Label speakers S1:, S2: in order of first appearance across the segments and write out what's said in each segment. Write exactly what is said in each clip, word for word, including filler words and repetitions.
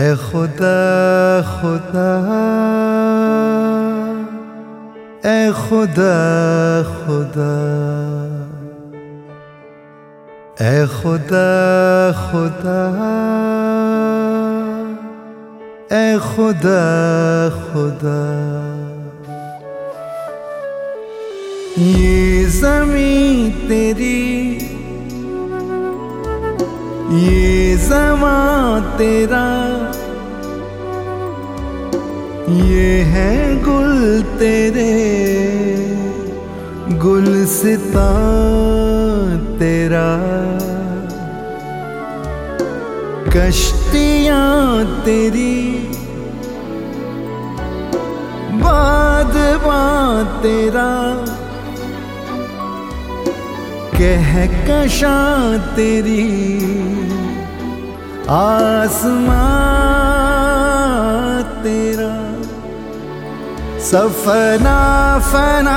S1: ऐ खुदा खुदा ऐ खुदा खुदा ऐ खुदा खुदा ऐ खुदा खुदा। ये ज़मीं तेरी, ये ज़मां तेरा, ये है गुल तेरे, गुलसितां तेरा, कश्तियाँ तेरी, बादबां तेरा, कहकशां तेरी, आसमां तेरा, सफना फना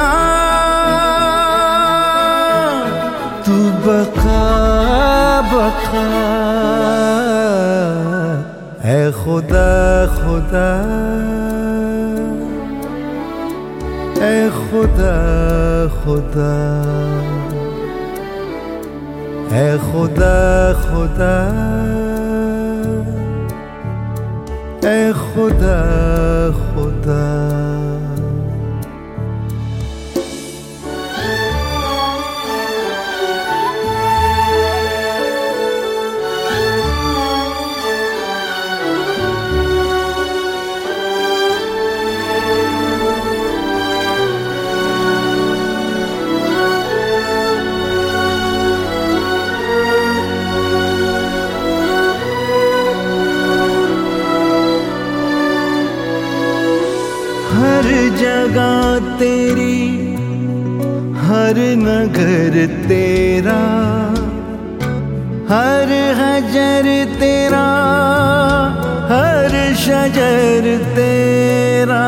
S1: तू बका बका। ऐ खुदा खुदा ऐ खुदा खुदा ऐ खुदा खुदा ऐ खुदा खुदा। हर जगह तेरी, हर नगर तेरा, हर हजर तेरा, हर शजर तेरा,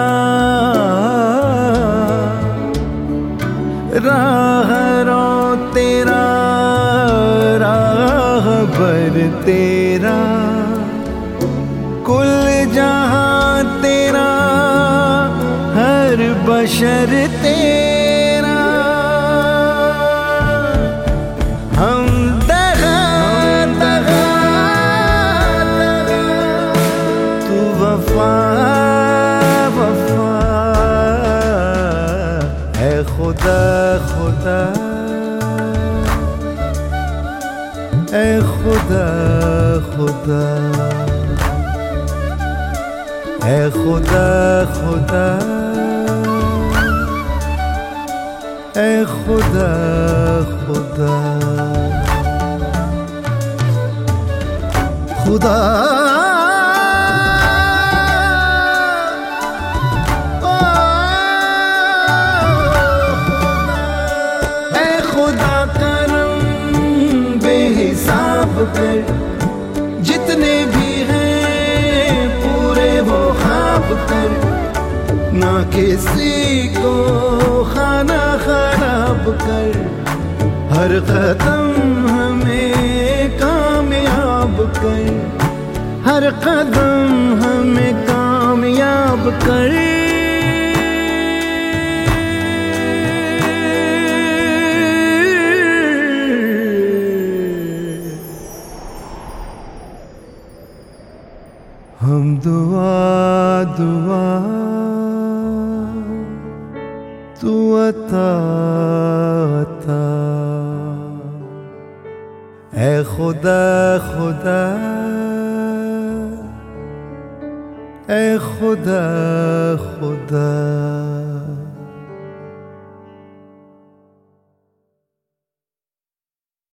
S1: राहरो तेरा, राहबर तेरा, कुल जहां तेरा, हर बशर तेरा। हम दगा दगा दगा, तू वफा वफा। ऐ खुदा खुदा ऐ खुदा खुदा ऐ खुदा खुदा ऐ खुदा खुदा। खुदा ऐ खुदा करम बेहिसाब कर, जितने भी हैं पूरे वो ख्वाब कर, ना किसी को खाना खराब कर, हर कदम हमें कामयाब कर, हर कदम हमें कामयाब कर। हम दुआ दुआ तू अता अता। ऐ खुदा खुदा ऐ खुदा खुदा।